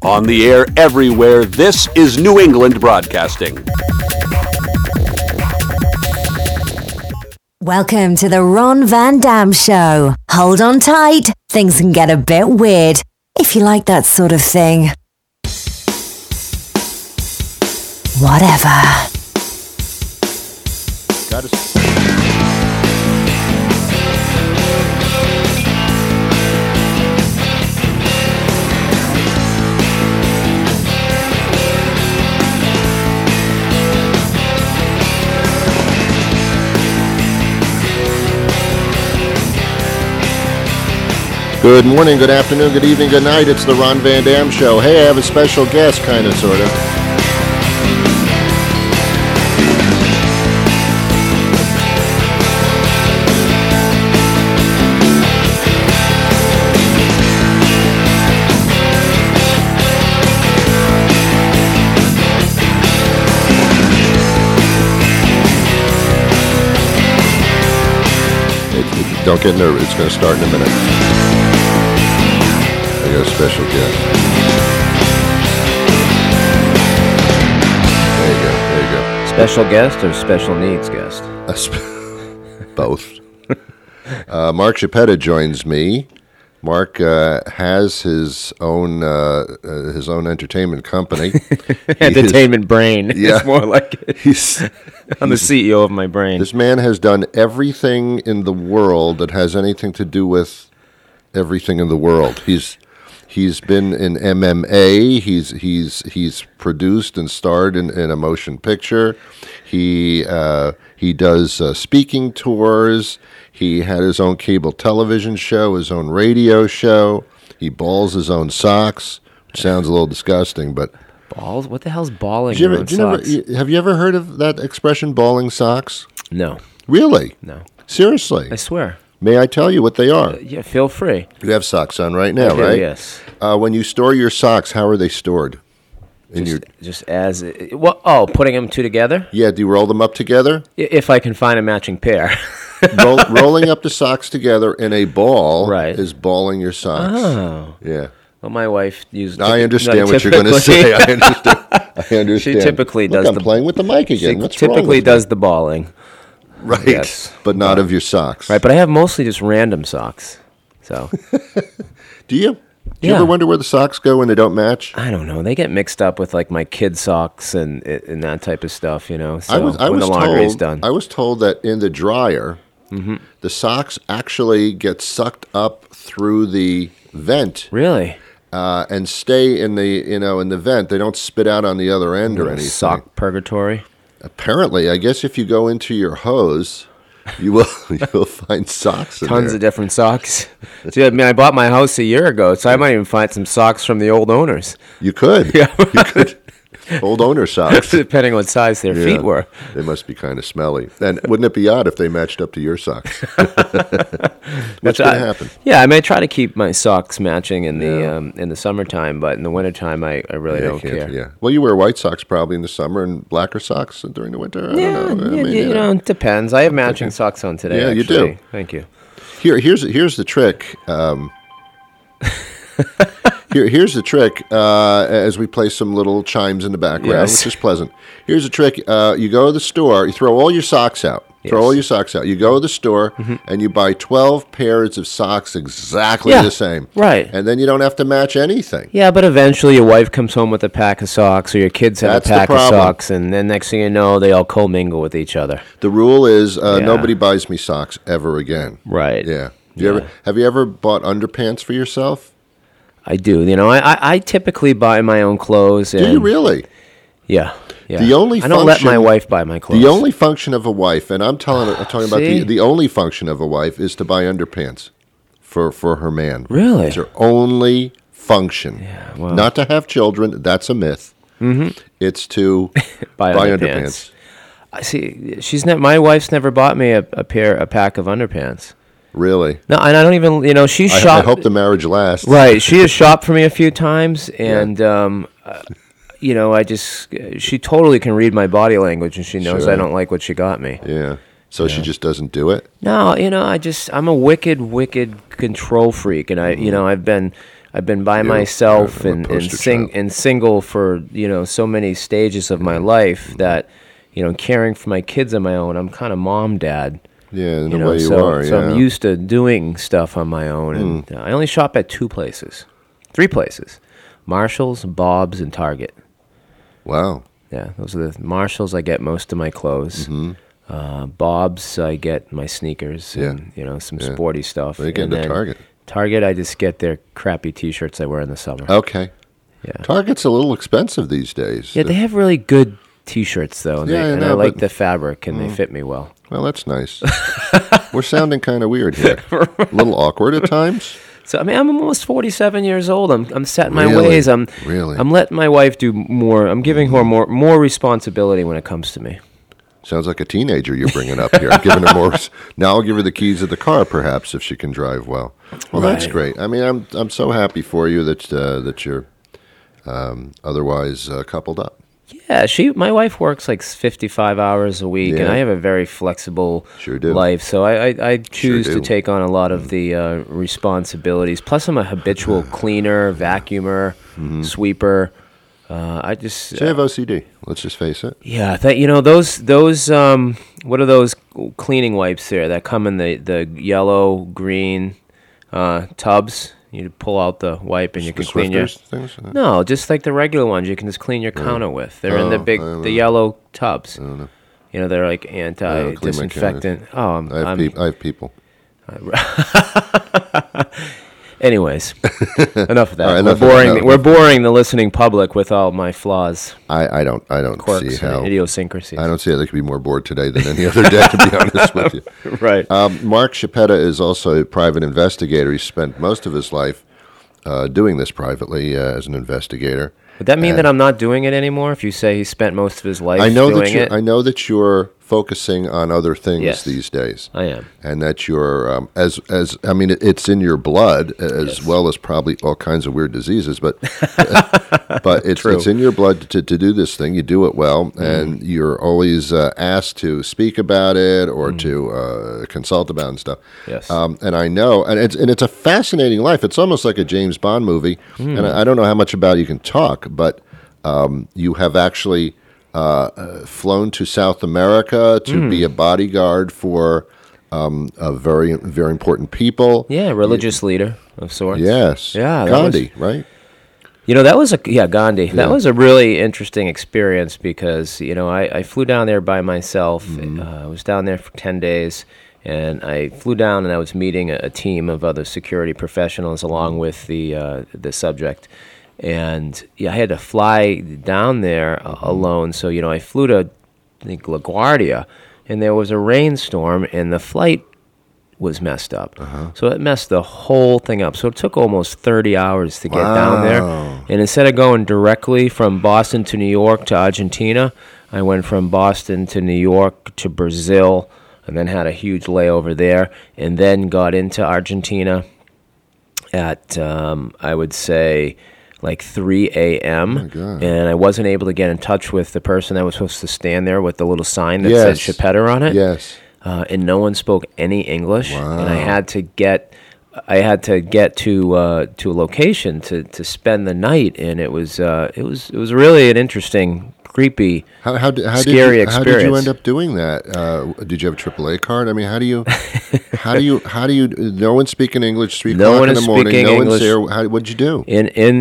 On the air everywhere, this is New England Broadcasting. Welcome to the Ron Van Dam Show. Hold on tight. Things can get a bit weird, if you like that sort of thing. Whatever. Good morning, good afternoon, good evening, good night. It's the Ron Van Dam Show. Hey, I have a special guest, kind of, sort of. Don't get nervous. It's going to start in a minute. I got a special guest. There you go. Special guest or special needs guest? Both. Mark Chiappetta joins me. Mark has his own entertainment company. Entertainment brain. Yeah. It's more like it. I'm the CEO of my brain. This man has done everything in the world that has anything to do with everything in the world. He's been in MMA. He's produced and starred in a motion picture. He does speaking tours. He had his own cable television show, his own radio show. He balls his own socks, which sounds a little disgusting, but balls? What the hell's balling socks? Have you ever heard of that expression, balling socks? No. Really? No. Seriously? I swear. May I tell you what they are? Yeah, feel free. You have socks on right now, right? Yes. When you store your socks, how are they stored? Putting them two together? Yeah, do you roll them up together? If I can find a matching pair. Rolling up the socks together in a ball is balling your socks. Oh. Yeah. Well, my wife used... I understand what you're going to say. I understand. She typically does I'm playing with the mic again. What's wrong with typically does the balling. Right. Yes. But not of your socks. Right, but I have mostly just random socks. So. Do you? Do you ever wonder where the socks go when they don't match? I don't know. They get mixed up with like my kid socks and that type of stuff, you know. So when the laundry's done. I was told that in the dryer, the socks actually get sucked up through the vent. Really? And stay in the vent. They don't spit out on the other end or anything. Sock purgatory. Apparently, I guess if you go into your hose, you will find socks in Tons there. of different socks. See, I mean, I bought my house a year ago, so I might even find some socks from the old owners. You could. Yeah. You could. Old owner socks. Depending on what size their feet were. They must be kind of smelly. And wouldn't it be odd if they matched up to your socks? What's going to happen? Yeah, I may try to keep my socks matching in the summertime, but in the wintertime, I really don't care. Yeah. Well, you wear white socks probably in the summer and blacker socks during the winter. I don't know. It depends. I have matching socks on today. Yeah, actually. you do. Thank you. Here's the trick. Here's the trick as we play some little chimes in the background, which is pleasant. Here's the trick. You go to the store, you throw all your socks out. Yes. Throw all your socks out. You go to the store, and you buy 12 pairs of socks exactly the same. Right. And then you don't have to match anything. Yeah, but eventually your wife comes home with a pack of socks, or your kids have That's a pack the of problem. socks, and then next thing you know, they all commingle with each other. The rule is nobody buys me socks ever again. Right. Yeah. Have you ever bought underpants for yourself? I do. You know, I typically buy my own clothes. Do you really? Yeah. Yeah. The only I don't let my wife buy my clothes. The only function of a wife, and I'm talking about the only function of a wife is to buy underpants for her man. Really? It's her only function. Yeah, well. Not to have children. That's a myth. Mm-hmm. It's to buy underpants. I see. My wife's never bought me a pack of underpants. Really? No, and I don't even. You know, she's shopped. I hope the marriage lasts. Right. She has shopped for me a few times, and you know, she totally can read my body language, and she knows I don't like what she got me. Yeah. So she just doesn't do it? No, you know, I'm a wicked control freak, and I've been I've been by Yeah, myself I'm a and poster child. and single for so many stages of my life that caring for my kids on my own. I'm kind of mom dad. Yeah, in a way you so, are. so Yeah. I'm used to doing stuff on my own, and I only shop at 3 places: Marshalls, Bob's, and Target. Wow. Yeah, those are the Marshalls. I get most of my clothes. Mm-hmm. Bob's, I get my sneakers Yeah. and some Yeah. sporty stuff. They get And into then Target. Target, I just get their crappy T-shirts I wear in the summer. Okay. Yeah. Target's a little expensive these days. Yeah, they have really good T-shirts though, and, Yeah, I and know, I like but- the fabric, and they fit me well. Well, that's nice. We're sounding kind of weird here. A little awkward at times. So I'm almost 47 years old. I'm set in my Really? ways. I'm Really? letting my wife do more. I'm giving her more responsibility when it comes to me. Sounds like a teenager you're bringing up here. Giving her more. Now I'll give her the keys of the car, perhaps, if she can drive well. Well, that's Right. great. I mean, I'm so happy for you that you're otherwise coupled up. Yeah, my wife works like 55 hours a week, and Yeah. I have a very flexible Sure do. life. So I choose do. to take on a lot of the responsibilities. Plus, I'm a habitual cleaner, vacuumer, sweeper. I just So you have OCD. Let's just face it. yeah, those what are those cleaning wipes there that come in the yellow green tubs? You pull out the wipe and you The can clean your Swifters things? no, just like the regular ones you can just clean your counter with. They're in the Oh, big I don't the know. yellow tubs. I don't know. They're like clean my counter. anti-disinfectant. Oh, I have people. anyways, enough of that. All right, we're enough of that. boring. No. We're boring the listening public with all my flaws, I don't quirks, see how. and idiosyncrasies. I don't see how they could be more bored today than any other day, to be honest with you. Right. Mark Chiappetta is also a private investigator. He spent most of his life doing this privately as an investigator. Would that mean that I'm not doing it anymore? If you say he spent most of his life I know doing it, I know that you're focusing on other things Yes. these days. I am. And that you're as I mean, it's in your blood as well as probably all kinds of weird diseases, but but it's in your blood to do this thing. You do it well, and you're always asked to speak about it or to consult about it and stuff. Yes. And I know, and it's a fascinating life. It's almost like a James Bond movie. And I don't know how much about it you can talk, but you have actually flown to South America to be a bodyguard for a very, very important people. Yeah, religious leader of sorts. Yes. Yeah, that Gandhi, right? That was Gandhi. That was a really interesting experience because, I flew down there by myself. I was down there for 10 days, and I flew down and I was meeting a team of other security professionals along with the subject. And I had to fly down there alone. So, I flew to, I think, LaGuardia, and there was a rainstorm, and the flight was messed up. So it messed the whole thing up. So it took almost 30 hours to get down there. And instead of going directly from Boston to New York to Argentina, I went from Boston to New York to Brazil, and then had a huge layover there, and then got into Argentina at, I would say, like 3 a.m. God. And I wasn't able to get in touch with the person that was supposed to stand there with the little sign that Yes. said Chiappetta on it. Yes. And no one spoke any English. Wow. And I had to get to a location to spend the night, and it was really an interesting, creepy, scary How experience. did you end up doing that? Did you have a AAA card? I mean, how do you? No one's speaking English. 3 No o'clock one in the is morning. speaking No English. one's there. What'd you do? In an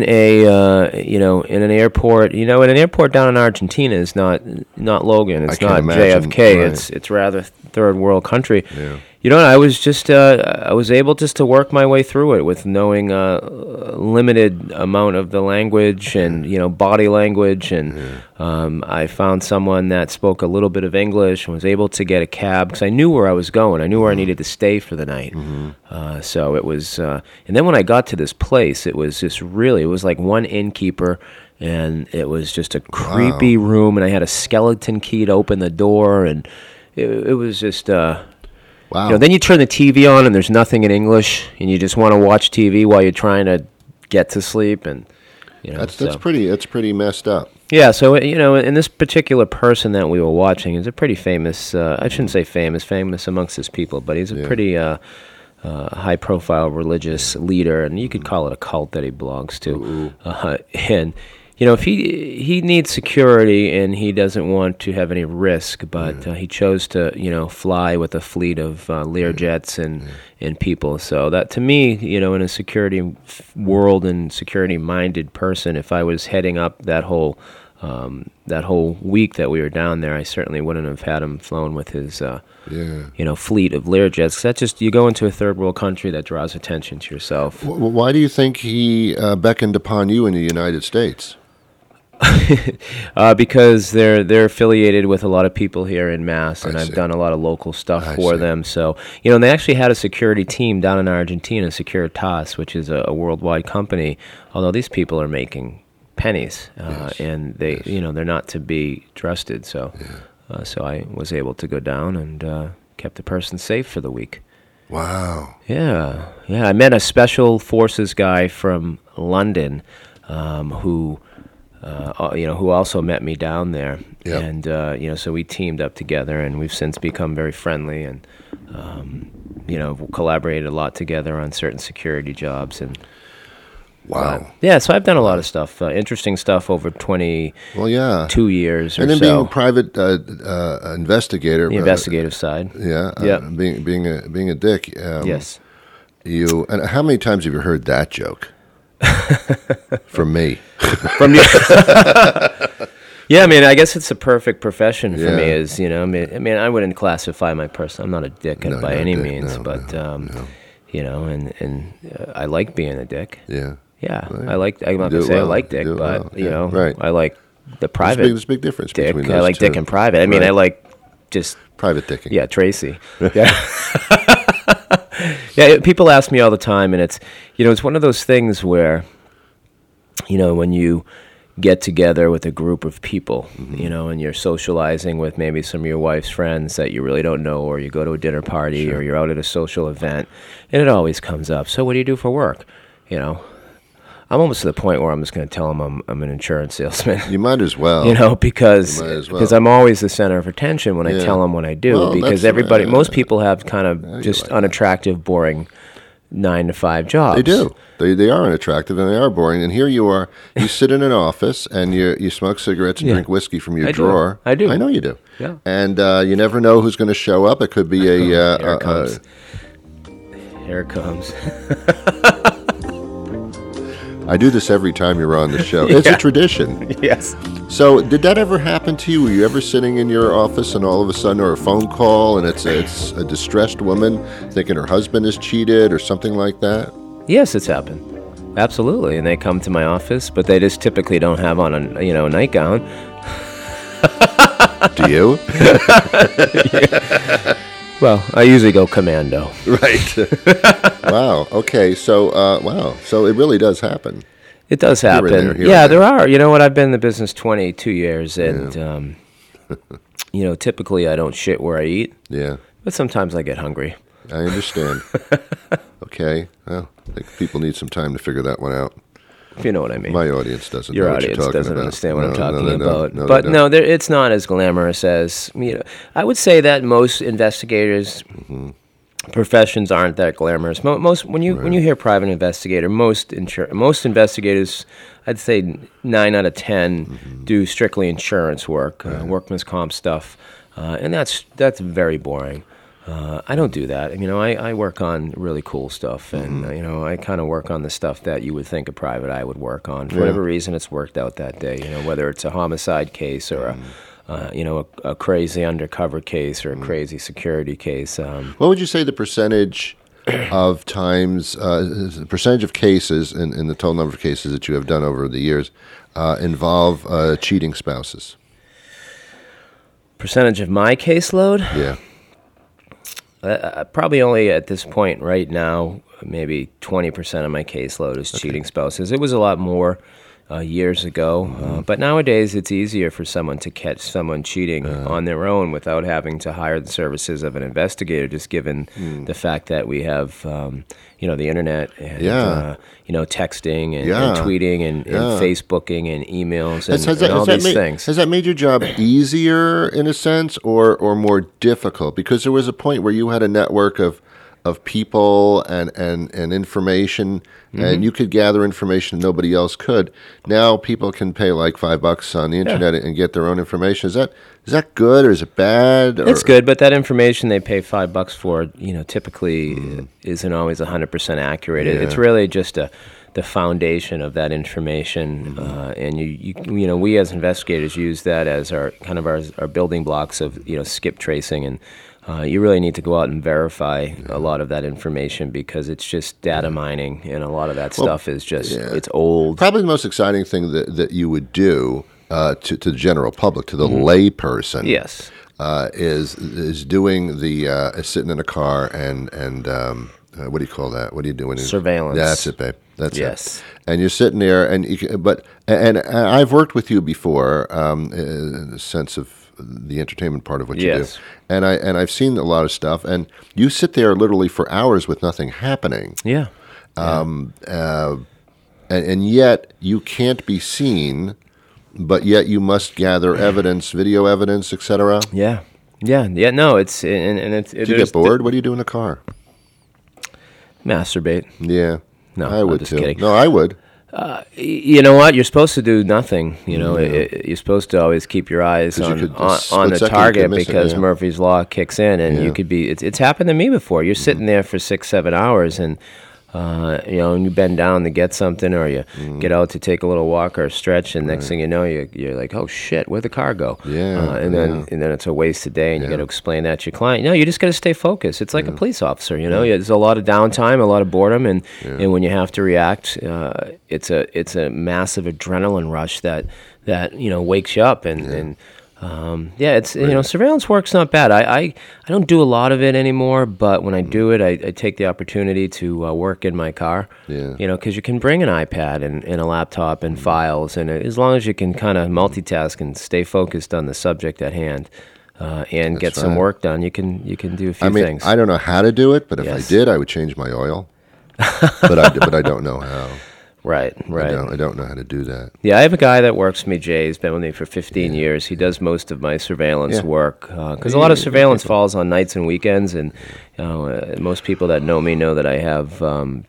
airport, in an airport down in Argentina is not Logan, it's can't not imagine, JFK, right. it's rather third world country. Yeah. I was just I was able just to work my way through it with knowing a limited amount of the language and body language, and I found someone that spoke a little bit of English and was able to get a cab because I knew where I was going. I knew where I needed to stay for the night. So it was, and then when I got to this place, it was like one innkeeper, and it was just a creepy room, and I had a skeleton key to open the door, and it was just. Wow. Then you turn the TV on and there's nothing in English, and you just want to watch TV while you're trying to get to sleep, and That's pretty messed up. yeah. So and this particular person that we were watching is a pretty famous. I shouldn't say famous amongst his people, but he's a pretty high-profile religious leader, and you could call it a cult that he belongs to. And if he needs security and he doesn't want to have any risk, but he chose to fly with a fleet of Learjets and people. So that, to me, in a security world and security-minded person, if I was heading up that whole week that we were down there, I certainly wouldn't have had him flown with his fleet of Learjets. 'Cause that's just, you go into a third world country, that draws attention to yourself. Why do you think he beckoned upon you in the United States? Because they're affiliated with a lot of people here in Mass, and I've done a lot of local stuff for them. So, they actually had a security team down in Argentina, Securitas, which is a worldwide company, although these people are making pennies, and they're not to be trusted. So, so I was able to go down and kept the person safe for the week. Wow. Yeah. I met a special forces guy from London, who also met me down there. Yep. And, so we teamed up together, and we've since become very friendly and, collaborated a lot together on certain security jobs. And wow. So I've done a lot of stuff, interesting stuff over 22 years or so. And then being a private investigator. The investigative side. Being a dick. Yes. And how many times have you heard that joke? From me. From you. Yeah, I guess it's a perfect profession for me. Is I wouldn't classify my person. I'm not a dick by any means, but I like being a dick. Yeah. Yeah, right. I'm not gonna say I like dick, but right. I like the private. There's a big difference dick. between those I like two. dick and private. I like just private dicking. Yeah, Tracy. Yeah. Yeah, people ask me all the time, and it's one of those things where, when you get together with a group of people, and you're socializing with maybe some of your wife's friends that you really don't know, or you go to a dinner party, or you're out at a social event, and it always comes up. So what do you do for work? I'm almost to the point where I'm just going to tell them I'm an insurance salesman. You might as well. Because I'm always the center of attention when I tell them what I do. Because most people have kind of just unattractive, boring 9-to-5 jobs. They do. They are unattractive and they are boring. And here you are. You sit in an office and you smoke cigarettes and drink whiskey from your drawer. I do. I know you do. Yeah. And you never know who's going to show up. It could be Here it comes. Here it comes. I do this every time you're on the show. It's a tradition. Yes. So, did that ever happen to you? Were you ever sitting in your office and all of a sudden, or a phone call, and it's a distressed woman thinking her husband has cheated or something like that? Yes, it's happened. Absolutely. And they come to my office, but they just typically don't have on a nightgown. Do you? Well, I usually go commando. Right. Wow. Okay. So, So it really does happen. It does happen. There are. You know what? I've been in the business 22 years, and typically I don't shit where I eat. Yeah. But sometimes I get hungry. I understand. Okay. Well, I think people need some time to figure that one out. If you know what I mean. My audience doesn't. Your know what audience you're talking doesn't about. understand what I'm talking about. No, it's not as glamorous as I would say that most investigators' professions aren't that glamorous. Most when you hear private investigator, most investigators, I'd say 9 out of 10 do strictly insurance work, workman's comp stuff, and that's very boring. I don't do that. I work on really cool stuff, and I kind of work on the stuff that you would think a private eye would work on. For whatever reason, it's worked out that day. Whether it's a homicide case or a crazy undercover case or a crazy security case. What would you say the percentage of times, the percentage of cases, in the total number of cases that you have done over the years, involve cheating spouses? Percentage of my caseload? Yeah. Probably only at this point right now, maybe 20% of my caseload is cheating spouses. It was a lot more years ago, but nowadays it's easier for someone to catch someone cheating on their own without having to hire the services of an investigator, just given the fact that we have the internet and texting and tweeting and Facebooking and emails and all these things. Has that made your job easier in a sense or more difficult? Because there was a point where you had a network of of people and information, and you could gather information nobody else could. Now people can pay like $5 on the internet and get their own information. Is that good or is it bad? Or? It's good, but that information they pay $5 for, typically isn't always 100% accurate. Yeah. It's really just the foundation of that information, and we as investigators use that as our building blocks of skip tracing, and you really need to go out and verify a lot of that information because it's just data mining, and a lot of that stuff is just it's old. Probably the most exciting thing that you would do to the general public, to the lay person, Yes. is doing the sitting in a car and what do you call that? What are you doing? Surveillance. That's it, babe. That's Yes. it. And you're sitting there, and I've worked with you before in the sense of the entertainment part of what you Yes. do, and I've seen a lot of stuff, and you sit there literally for hours with nothing happening, Yeah. and yet you can't be seen, but yet you must gather evidence, video evidence, etc. Yeah. No, it's and it's. Do you get bored? What do you do in the car? Masturbate. Yeah. No, I I'm would just too. kidding. No, I would. You know what? You're supposed to do nothing. You're supposed to always keep your eyes 'Cause you on could- on the split second you target could miss it, because yeah. Murphy's Law kicks in, and Yeah. you could be. It's happened to me before. You're sitting there for 6-7 hours, and and you bend down to get something, or you get out to take a little walk or a stretch, and next thing you know, you're like, oh shit, where'd the car go? Yeah, and then it's a wasted day, and you got to explain that to your client. No, you just got to stay focused. It's like a police officer. There's a lot of downtime, a lot of boredom, and when you have to react, it's a massive adrenaline rush that wakes you up and it's surveillance work's not bad. I don't do a lot of it anymore, but when I do it, I take the opportunity to work in my car. Yeah. Because you can bring an iPad and a laptop and files, and as long as you can kind of multitask and stay focused on the subject at hand, and get some right. work done, you can do a few things. I don't know how to do it, but if Yes. I did, I would change my oil. but I don't know how. Right. I don't know how to do that. Yeah, I have a guy that works with me, Jay. He's been with me for 15 years. He does most of my surveillance work because a lot of surveillance falls on nights and weekends, and most people that know me know that I have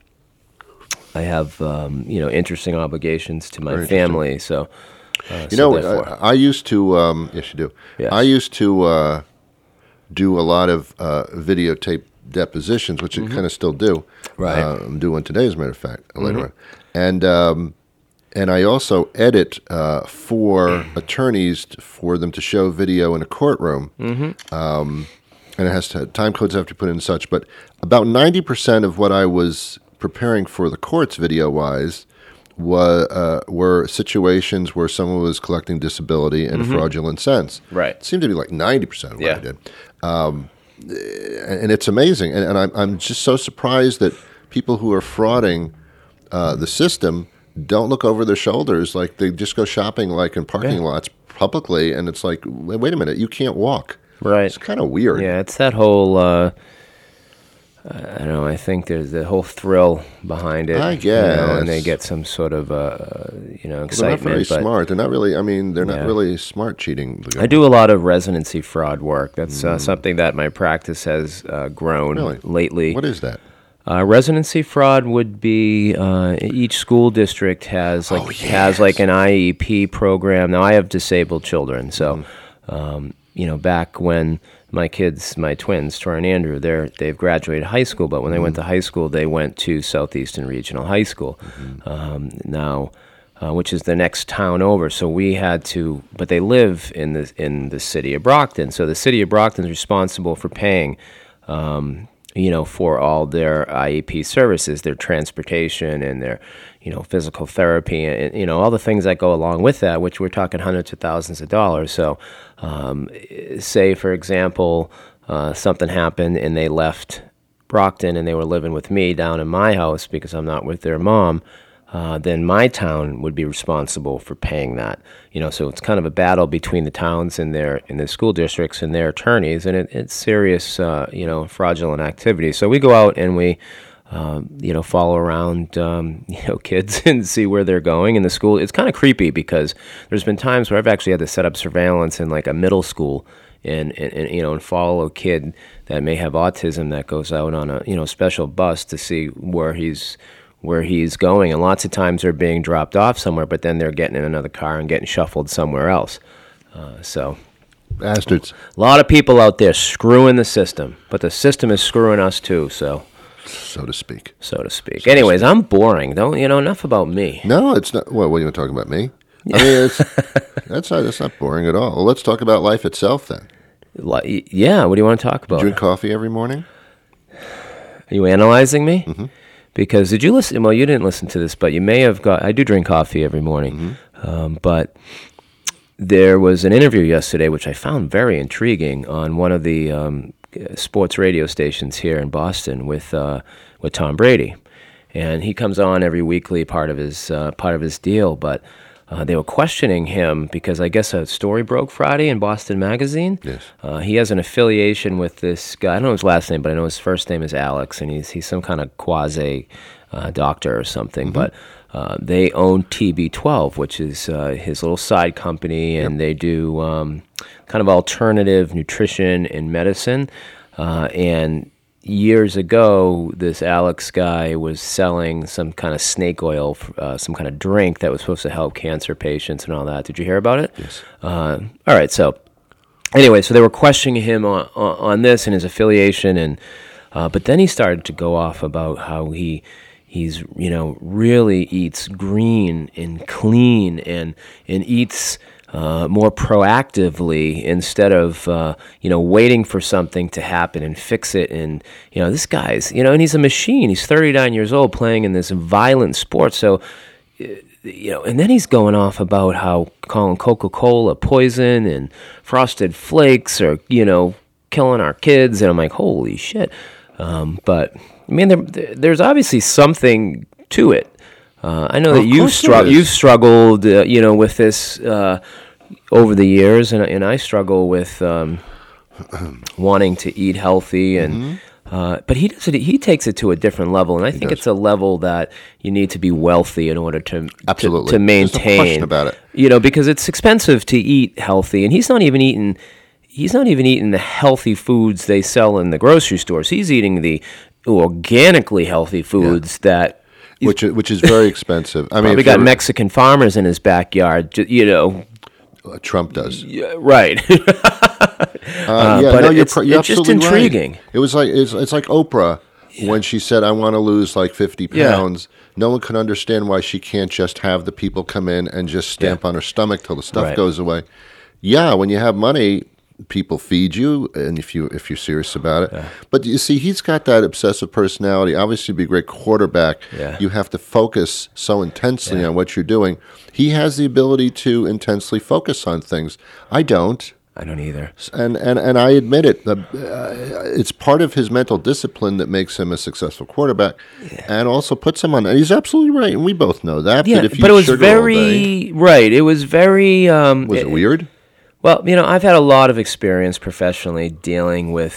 interesting obligations to my Very family. So, therefore. I used to. Yes, you do. Yes. I used to do a lot of videotape depositions, which I kind of still do. Right. I'm doing today, as a matter of fact, later on. And I also edit for attorneys for them to show video in a courtroom. And it has time codes have to put in and such. But about 90% of what I was preparing for the courts video-wise were situations where someone was collecting disability in a fraudulent sense. Right. It seemed to be like 90% of what I did. And it's amazing. And I'm just so surprised that people who are frauding the system don't look over their shoulders. Like they just go shopping like in parking lots publicly, and it's like, wait a minute, you can't walk. Right. It's kind of weird. Yeah, it's that whole. I don't know. I think there's the whole thrill behind it. I guess. And they get some sort of excitement. They're not very but smart. They're not really. I mean, they're not really smart cheating. I do a lot of residency fraud work. That's something that my practice has grown lately. What is that? Residency fraud would be each school district has an IEP program. Now I have disabled children, so back when my twins, Troy and Andrew, they've graduated high school, but when they went to high school, they went to Southeastern Regional High School. Now, which is the next town over. So we had to, but they live in the city of Brockton. So the city of Brockton is responsible for paying. For all their IEP services, their transportation and their, physical therapy and, all the things that go along with that, which we're talking hundreds of thousands of dollars. So, say, for example, something happened and they left Brockton and they were living with me down in my house because I'm not with their mom, then my town would be responsible for paying that. So it's kind of a battle between the towns and their school districts and their attorneys, and it's serious, fraudulent activity. So we go out and we, follow around, kids and see where they're going in the school. It's kind of creepy because there's been times where I've actually had to set up surveillance in like a middle school and follow a kid that may have autism that goes out on a special bus to see where he's going, and lots of times they're being dropped off somewhere, but then they're getting in another car and getting shuffled somewhere else. So Bastards. a lot of people out there screwing the system, but the system is screwing us too. So to speak. Anyways, I'm boring. Don't enough about me. No, it's not. What are you talking about me? I mean, that's not boring at all. Well, let's talk about life itself then. Yeah, what do you want to talk about? Drink coffee every morning? Are you analyzing me? Mm-hmm. Because did you listen? Well, you didn't listen to this, but you may have got. I do drink coffee every morning, but there was an interview yesterday which I found very intriguing on one of the sports radio stations here in Boston with Tom Brady, and he comes on every weekly, part of his deal, but. They were questioning him because I guess a story broke Friday in Boston Magazine. Yes. He has an affiliation with this guy. I don't know his last name, but I know his first name is Alex, and he's some kind of quasi doctor or something. But they own TB12, which is his little side company, and they do kind of alternative nutrition and medicine. And years ago, this Alex guy was selling some kind of snake oil, some kind of drink that was supposed to help cancer patients and all that. Did you hear about it? Yes. All right. So anyway, so they were questioning him on this and his affiliation, and but then he started to go off about how he's really eats green and clean and eats more proactively instead of waiting for something to happen and fix it. And this guy's and he's a machine. He's 39 years old playing in this violent sport. So and then he's going off about how calling Coca-Cola poison and Frosted Flakes are killing our kids. And I'm like, holy shit. But I mean, there's obviously something to it. I know that you've struggled, with this over the years, and I struggle with wanting to eat healthy, and but he does it. He takes it to a different level, and I think it's a level that you need to be wealthy in order to Absolutely. to maintain. There's no question about it. Because it's expensive to eat healthy, and he's not even eating the healthy foods they sell in the grocery stores. He's eating the organically healthy foods that. Which is very expensive. I mean, we got Mexican farmers in his backyard, Trump does. Yeah, right. But you're it's just intriguing. Right. It was like it's like Oprah when she said, "I want to lose like 50 pounds." No one could understand why she can't just have the people come in and just stamp on her stomach till the stuff goes away. Yeah, when you have money, people feed you, and if you're serious about it. But you see, he's got that obsessive personality. Obviously, to be a great quarterback, you have to focus so intensely on what you're doing. He has the ability to intensely focus on things. I don't. I don't either. And I admit it. It's part of his mental discipline that makes him a successful quarterback, and also puts him on. And he's absolutely right, and we both know that. Yeah, but it was very right. It was very. Was it weird? Well, I've had a lot of experience professionally dealing with,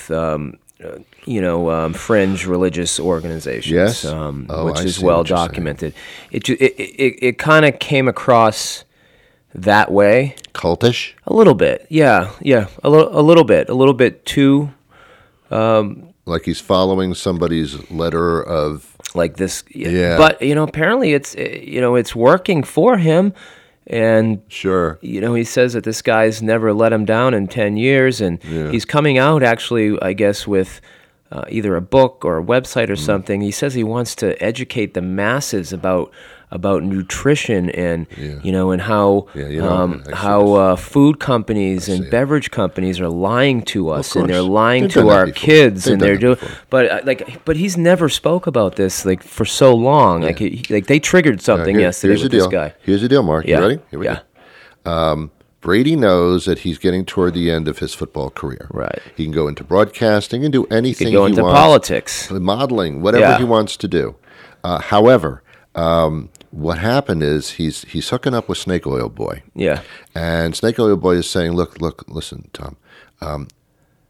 fringe religious organizations, which is well documented. It kind of came across that way. Cultish? A little bit, yeah, a little bit too. Like he's following somebody's letter of like this, But apparently it's working for him. And sure, he says that this guy's never let him down in 10 years, and he's coming out actually, I guess, with either a book or a website or something. He says he wants to educate the masses about nutrition and and how food companies and beverage companies are lying to us, and they're lying to our kids, and they're doing. But he's never spoke about this for so long. They triggered something yesterday with this guy. Here's the deal, Mark. You ready? Here we go. Brady knows that he's getting toward the end of his football career. Right. He can go into broadcasting and do anything he wants. He can go into politics, modeling, whatever he wants to do. However. What happened is he's hooking up with Snake Oil Boy. Yeah. And Snake Oil Boy is saying, look, listen, Tom.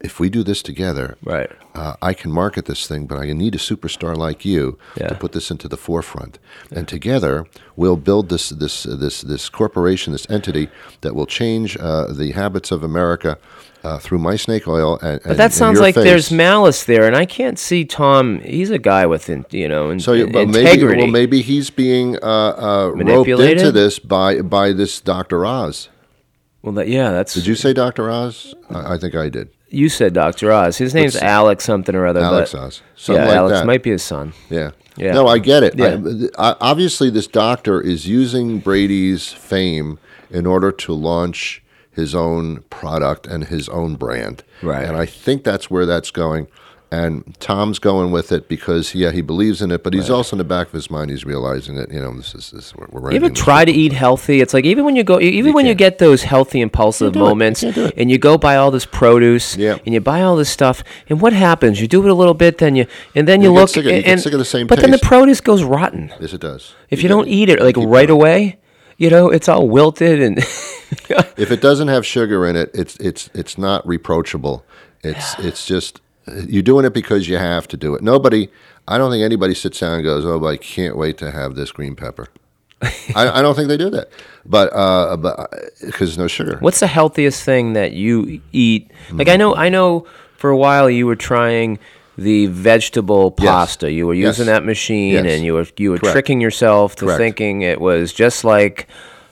if we do this together, Right. I can market this thing, but I need a superstar like you to put this into the forefront. And together, we'll build this corporation, this entity that will change the habits of America through my snake oil. But that sounds like there's malice there, and I can't see Tom. He's a guy with, integrity. Maybe he's being roped Manipulated? into this by this Dr. Oz. Well, that's. Did you say Dr. Oz? I think I did. You said Dr. Oz. His name's Alex something or other. Alex but, Oz. Something like Alex that. might be his son. Yeah. Yeah. No, I get it. Yeah. Obviously, this doctor is using Brady's fame in order to launch his own product and his own brand. Right. And I think that's where that's going. And Tom's going with it because, he believes in it, but he's also in the back of his mind, he's realizing that, this we're You ever try to eat healthy? It's like even when you get those healthy impulsive moments and you go buy all this produce and you buy all this stuff, and what happens? You do it a little bit, then you look sick of, you get sick of the same but then the taste. produce goes rotten. Yes, it does. If you don't eat it right away, it's all wilted and if it doesn't have sugar in it, it's not reproachable. It's just you're doing it because you have to do it. I don't think anybody sits down and goes, "Oh, I can't wait to have this green pepper." I don't think they do that, but because there's no sugar. What's the healthiest thing that you eat? Like I know for a while you were trying the vegetable pasta. You were using that machine, and you were tricking yourself to thinking it was just like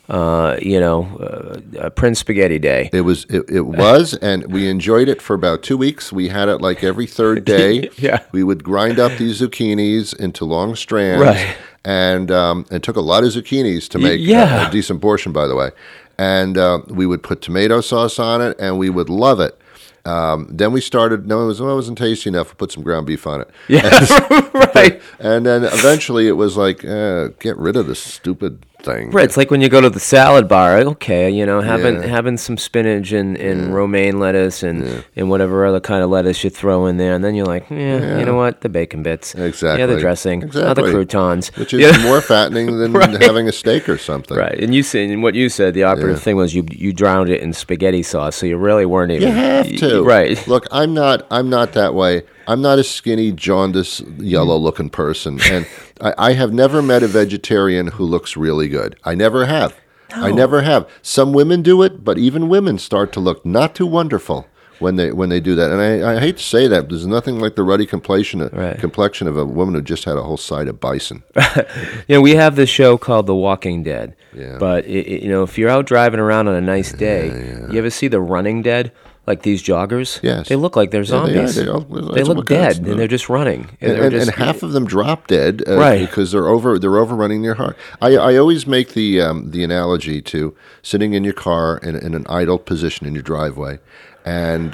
Prince Spaghetti Day. It was, and we enjoyed it for about 2 weeks. We had it like every third day. We would grind up these zucchinis into long strands, and it took a lot of zucchinis to make a decent portion, by the way. And we would put tomato sauce on it, and we would love it. Then we started. No, it wasn't tasty enough. We put some ground beef on it. Right. And then eventually it was like, get rid of this stupid thing. Right. It's like when you go to the salad bar. Okay, having some spinach and romaine lettuce and whatever other kind of lettuce you throw in there, and then you're like, you know what? The bacon bits. Exactly. Yeah, the dressing. Exactly. The croutons. Which is more fattening than having a steak or something. Right. And what you said, the operative thing was you drowned it in spaghetti sauce, so you really weren't even. You have to. Right. Look, I'm not that way. I'm not a skinny, jaundiced, yellow-looking person, and I have never met a vegetarian who looks really good. I never have. No. I never have. Some women do it, but even women start to look not too wonderful when they do that. And I hate to say that. There's nothing like the ruddy complexion of a woman who just had a whole side of bison. We have this show called The Walking Dead. Yeah. But if you're out driving around on a nice day, you ever see The Running Dead? Like these joggers? Yes. They look like they're zombies. They look dead, and they're just running. And half of them drop dead because they're overrunning their heart. I always make the analogy to sitting in your car in an idle position in your driveway, and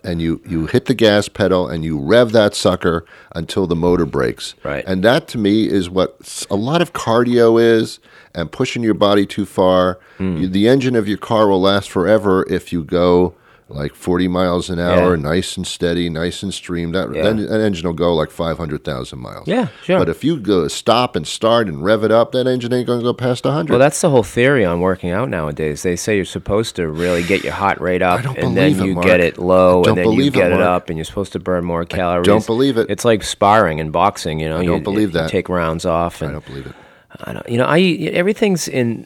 you hit the gas pedal and you rev that sucker until the motor breaks. Right. And that to me is what a lot of cardio is, and pushing your body too far. The engine of your car will last forever if you go like 40 miles an hour, nice and steady, nice and streamed. Then an engine will go like 500,000 miles. Yeah, sure. But if you go stop and start and rev it up, that engine ain't going to go past 100. Well, that's the whole theory on working out nowadays. They say you're supposed to really get your heart rate up, and then you get it low, and then you get it up, and you're supposed to burn more calories. Don't believe it. It's like sparring and boxing. I don't believe that. You take rounds off. And I don't believe it. I eat everything's in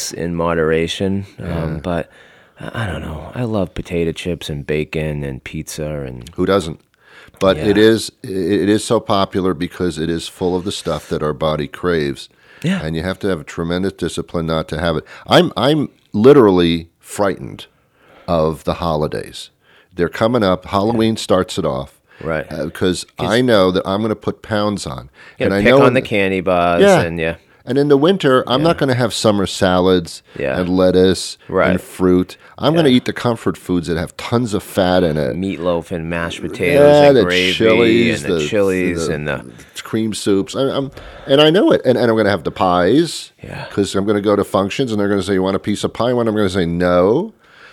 moderation, but. I don't know. I love potato chips and bacon and pizza and who doesn't? But it is so popular because it is full of the stuff that our body craves. Yeah. And you have to have a tremendous discipline not to have it. I'm literally frightened of the holidays. They're coming up. Halloween starts it off. Right. Because I know that I'm going to put pounds on. And I know on the candy bars And in the winter, I'm not going to have summer salads and lettuce and fruit. I'm going to eat the comfort foods that have tons of fat in it. Meatloaf and mashed potatoes and the gravy chilies, and the chilies and the cream soups. And I know it. And I'm going to have the pies because I'm going to go to functions and they're going to say, you want a piece of pie? And I'm going to say, no.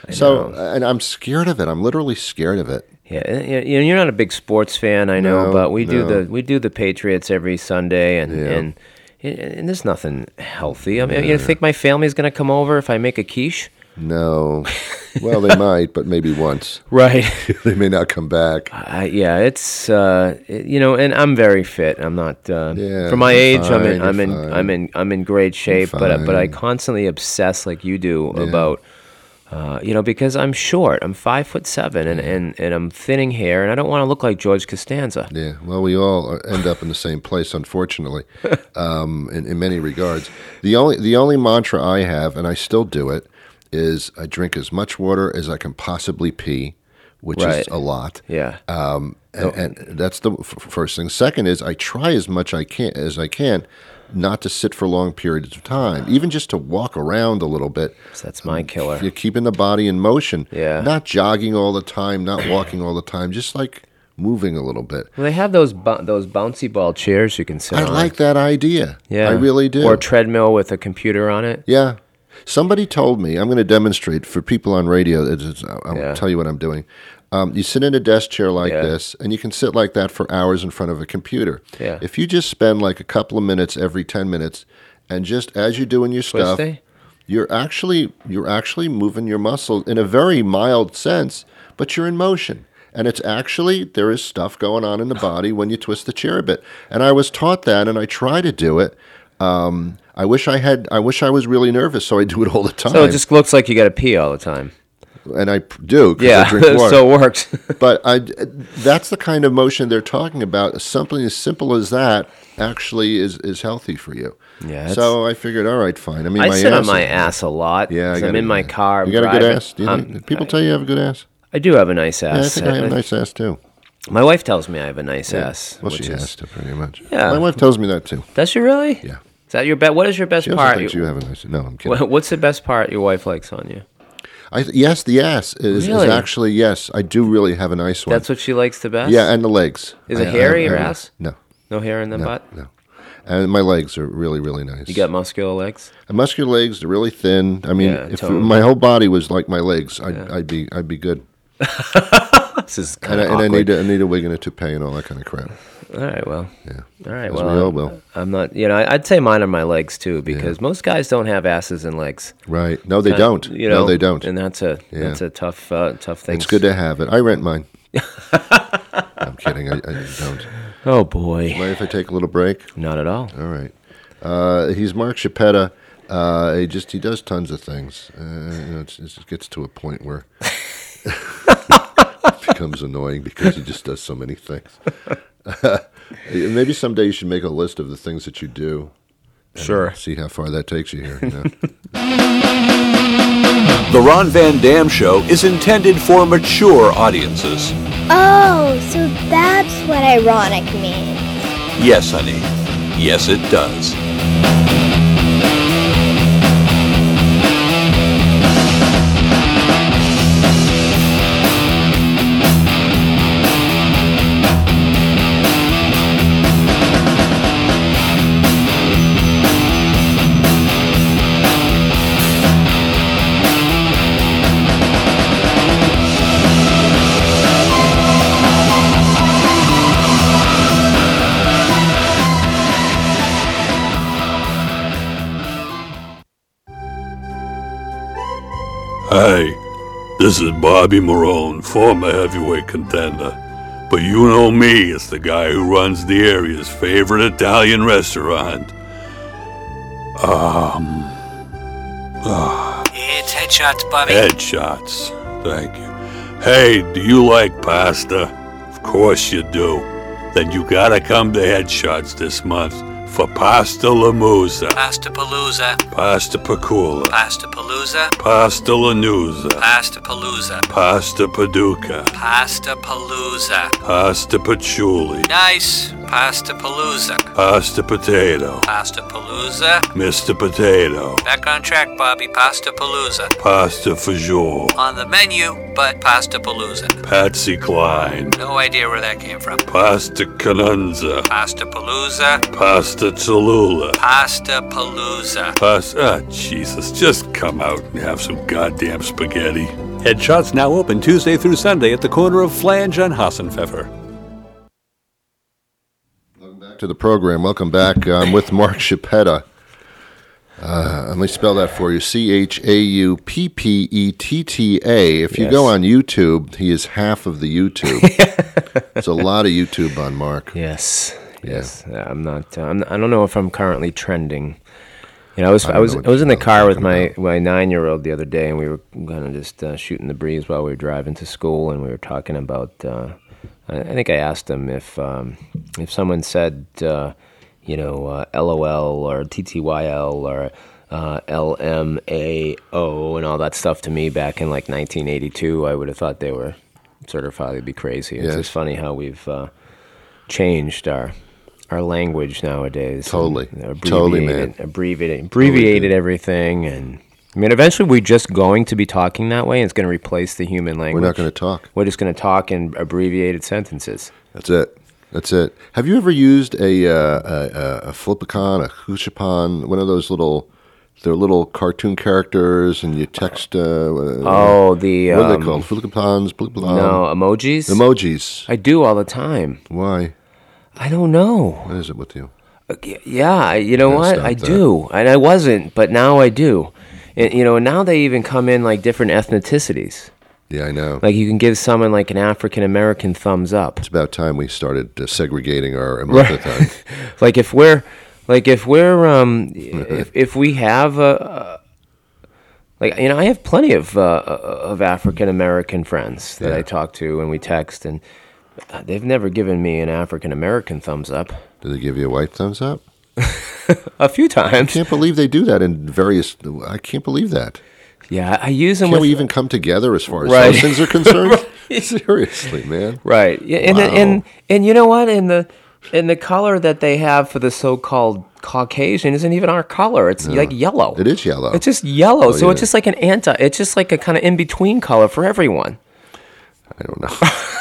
And I'm scared of it. I'm literally scared of it. Yeah, you're not a big sports fan, I know, but we do the Patriots every Sunday and there's nothing healthy. I mean, you think my family's going to come over if I make a quiche? No. Well, they might, but maybe once. Right. They may not come back. Yeah, it's and I'm very fit. I'm not Yeah, for my you're age. fine, I'm in great shape, but I fine. constantly obsess like you do about because I'm short. I'm 5'7" and I'm thinning hair, and I don't want to look like George Costanza. Yeah, well, we all end up in the same place, unfortunately, in many regards. The only mantra I have, and I still do it, is I drink as much water as I can possibly pee, which is a lot. Yeah. And that's the first thing. Second is I try as much as I can not to sit for long periods of time, even just to walk around a little bit. That's my killer. You're keeping the body in motion. Yeah. Not jogging all the time, not walking all the time, just like moving a little bit. Well, they have those bouncy ball chairs you can sit on. I like that idea. Yeah. I really do. Or a treadmill with a computer on it. Yeah. Somebody told me, I'm going to demonstrate for people on radio. I'll tell you what I'm doing. You sit in a desk chair like this, and you can sit like that for hours in front of a computer. Yeah. If you just spend like a couple of minutes every 10 minutes, and just as you're doing your stuff, you're actually moving your muscle in a very mild sense, but you're in motion. And it's actually, there is stuff going on in the body when you twist the chair a bit. And I was taught that, and I try to do it. I wish I was really nervous, so I do it all the time. So it just looks like you got to pee all the time. And I do, because Yeah, I drink water. so it works. But that's the kind of motion they're talking about. Something as simple as that actually is healthy for you. Yeah. So I figured, all right, fine. I mean, I my sit ass on my ass a lot. Yeah, I'm in my car. You got a good driving. ass? Do you think people tell you have a good ass? I do have a nice Yeah, I ass. think I have a nice ass too. My wife tells me I have a nice ass. Well, which she is- has to pretty much. Yeah. My wife tells me that too. Does she really? Yeah. Is that your best? What is your best She also part? thinks you have a nice. No, I'm kidding. What's the best part your wife likes on you? Yes, the ass is Really? actually, yes, I do really have a nice one. That's what she likes the best? Yeah, and the legs. Is it hairy, your I- ass? No, No hair in the butt? no. And my legs are really, really nice. You got muscular legs? And muscular legs, they're really thin. I mean, Yeah, if toned. my whole body was like my legs, I'd be good. This is And kind of I need a wig and a toupee and all that kind of crap. All right, well. Yeah. All right, As well. we all will. I'm not, I'd say mine are my legs too, because most guys don't have asses and legs. Right. No, they don't. No, they don't. And that's a tough thing. It's good to have it. I rent mine. I'm kidding. I don't. Oh boy. Mind if I take a little break? Not at all. All right. He's Mark Chiappetta. He does tons of things. It just gets to a point where it becomes annoying because he just does so many things. Maybe someday you should make a list of the things that you do. And Sure. See how far that takes you here. You know? The Ron Van Dam Show is intended for mature audiences. Oh, so that's what ironic means. Yes, honey. Yes, it does. Hey, this is Bobby Marone, former heavyweight contender. But you know me as the guy who runs the area's favorite Italian restaurant. It's Headshots, Bobby. Headshots. Thank you. Hey, do you like pasta? Of course you do. Then you gotta come to Headshots this month for Pasta Lamusa, Pasta Palooza. Pasta Pacula, Pasta Palooza. Pasta Lanusa, Pasta Palooza. Pasta Paducah, Pasta Palooza. Pasta Patchouli, Nice. Pasta Palooza. Pasta Potato, Pasta Palooza. Mr. Potato, Back on track, Bobby. Pasta Palooza. Pasta Fajoule, On the menu, but Pasta Palooza. Patsy Cline, No idea where that came from. Pasta Canunza, Pasta Palooza. Pasta Tallulah, Pasta Palooza. Jesus, just come out and have some goddamn spaghetti. Headshots now open Tuesday through Sunday at the corner of Flange and Hassenpfeffer. To the program. Welcome back. I'm with Mark Chiappetta. Let me spell that for you. CHAUPPETTA. If you Yes. go on YouTube, he is half of the YouTube. There's a lot of YouTube on Mark. Yes. Yes. I'm not. I don't know if I'm currently trending. You know, I don't was know what in the you're car with talking my 9-year-old the other day, and we were kind of just shooting the breeze while we were driving to school, and we were talking about. I think I asked him if someone said, LOL or TTYL or LMAO and all that stuff to me back in like 1982, I would have thought they were certified to be crazy. It's Yes. just funny how we've changed our language nowadays. Totally. And Totally, man. Abbreviated everything, and I mean, eventually we're just going to be talking that way, and it's going to replace the human language. We're not going to talk. We're just going to talk in abbreviated sentences. That's it. That's it. Have you ever used a Flipicon, a Hushapon, one of those they're little cartoon characters, and you text? The what are they called? Flippicons? no emojis. Emojis. I do all the time. Why? I don't know. What is it with you? Yeah, you know Gotta what? stop I that. do, and I wasn't, but now I do. And, and now they even come in like different ethnicities. Yeah, I know. Like you can give someone like an African American thumbs up. It's about time we started segregating our emoticons. Like if we have I have plenty of African American friends that Yeah. I talk to and we text, and they've never given me an African American thumbs up. Do they give you a white thumbs up? A few I times. can't believe they do that in various. I can't believe that. Yeah, I use them Can't with we even come together as far as Right. those things are concerned? Seriously, man. right. Yeah, and Wow. and you know what? In the color that they have for the so-called Caucasian isn't even our color. It's like yellow. It is yellow. It's just yellow. So yeah. it's just like it's just like a kind of in-between color for everyone. I don't know.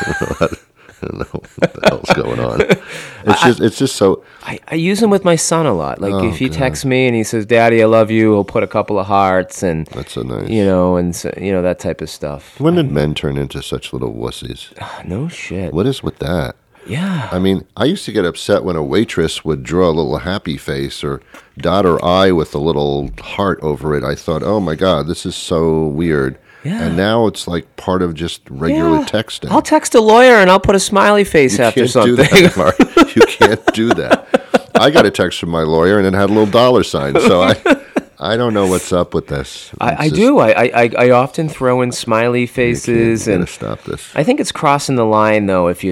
I don't know what the hell's going on. It's just so. I use them with my son a lot. Like if he texts me and he says, "Daddy, I love you," he'll put a couple of hearts and That's so nice. and so, that type of stuff. When did men turn into such little wussies? No shit. What is with that? Yeah. I mean, I used to get upset when a waitress would draw a little happy face or dot her I with a little heart over it. I thought, oh my God, this is so weird. Yeah. And now it's like part of just regular Yeah. texting. I'll text a lawyer and I'll put a smiley face You after can't something. do that, Mark. You can't do that. I got a text from my lawyer and it had a little dollar sign. So I don't know what's up with this. I do. I often throw in smiley faces, You and gotta stop this. I think it's crossing the line though. If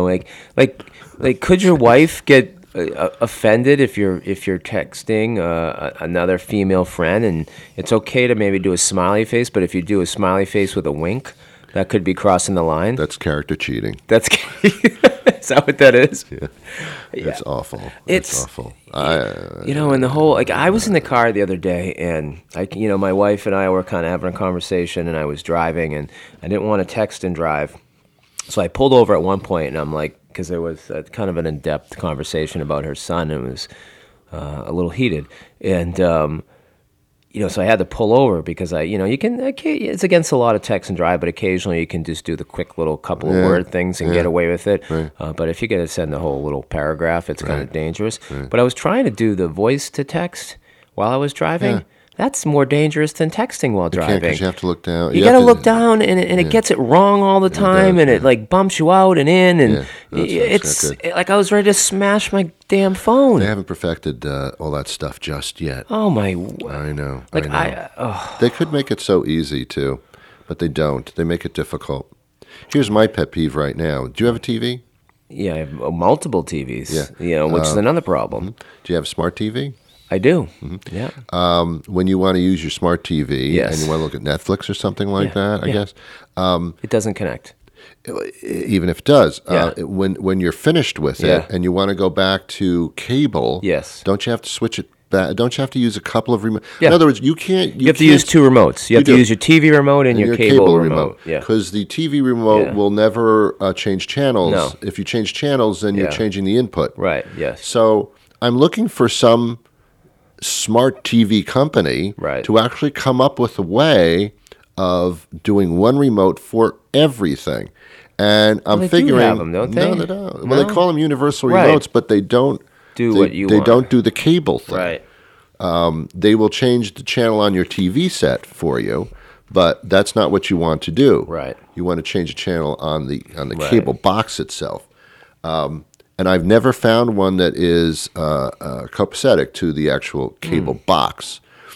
like, could your wife get offended if you're texting another female friend, and it's okay to maybe do a smiley face, but if you do a smiley face with a wink, that could be crossing the line. That's character cheating. That's is that what that is? Yeah. It's awful. It's- awful. And the whole I was in the car the other day, and my wife and I were kind of having a conversation, and I was driving, and I didn't want to text and drive, so I pulled over at one point, and I'm like, because there was kind of an in-depth conversation about her son, and it was a little heated, and so I had to pull over because it's against a lot of text and drive, but occasionally you can just do the quick little couple of word things and get away with it. Right. But if you get to send the whole little paragraph, it's kind of dangerous. But I was trying to do the voice to text while I was driving. Yeah. That's more dangerous than texting while driving. Because you have to look down. You got to look down, and it gets it wrong all the time, and it like bumps you out and in, and that's not good. like I was ready to smash my damn phone. They haven't perfected all that stuff just yet. Oh my! I know. Like I know. They could make it so easy too, but they don't. They make it difficult. Here's my pet peeve right now. Do you have a TV? Yeah, I have multiple TVs. Yeah. Which is another problem. Do you have a smart TV? I do. Mm-hmm. Yeah. When you want to use your smart TV Yes. and you want to look at Netflix or something like Yeah, that, I yeah. guess. It doesn't connect. Even if it does, Yeah. when you're finished with Yeah. it and you want to go back to cable, Yes. don't you have to switch it back? Don't you have to use a couple of remotes? Yeah. In other words, you can't. You have to use two remotes. You have to do. use your TV remote and your cable remote. Yeah. Because the TV remote Yeah. will never change channels. No. If you change channels, then you're Yeah. changing the input. Right. Yes. So I'm looking for some smart TV company Right. to actually come up with a way of doing one remote for everything. And I'm they do figuring, have 'em, don't they? No, they don't. Well, No? they call them universal Right. remotes, but they don't Do they, what you they want. don't do the cable thing. Right. They will change the channel on your TV set for you, but that's not what you want to do. Right. You want to change the channel on the cable box itself. And I've never found one that is copacetic to the actual cable box.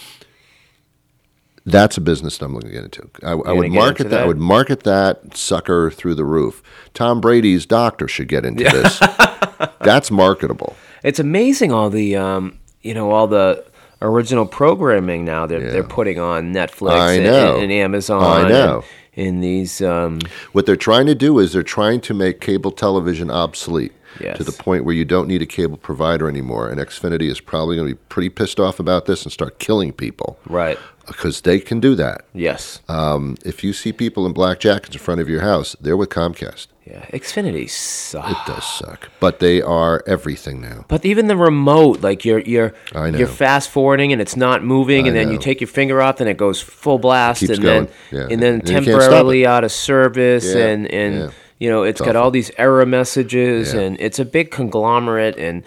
That's a business that I'm looking to get into. I would market that. I would market that sucker through the roof. Tom Brady's doctor should get into this. That's marketable. It's amazing all the all the original programming now they're putting on Netflix and Amazon. I know. In these, what they're trying to do is they're trying to make cable television obsolete. Yes. To the point where you don't need a cable provider anymore. And Xfinity is probably going to be pretty pissed off about this and start killing people. Right. Because they can do that. Yes. If you see people in black jackets in front of your house, they're with Comcast. Yeah, Xfinity sucks. It does suck. But they are everything now. But even the remote, like you're fast forwarding and it's not moving, and then you take your finger off and it goes full blast, It keeps and going. then And you can't temporarily stop it. out of service, and it's got all these error messages, and it's a big conglomerate, and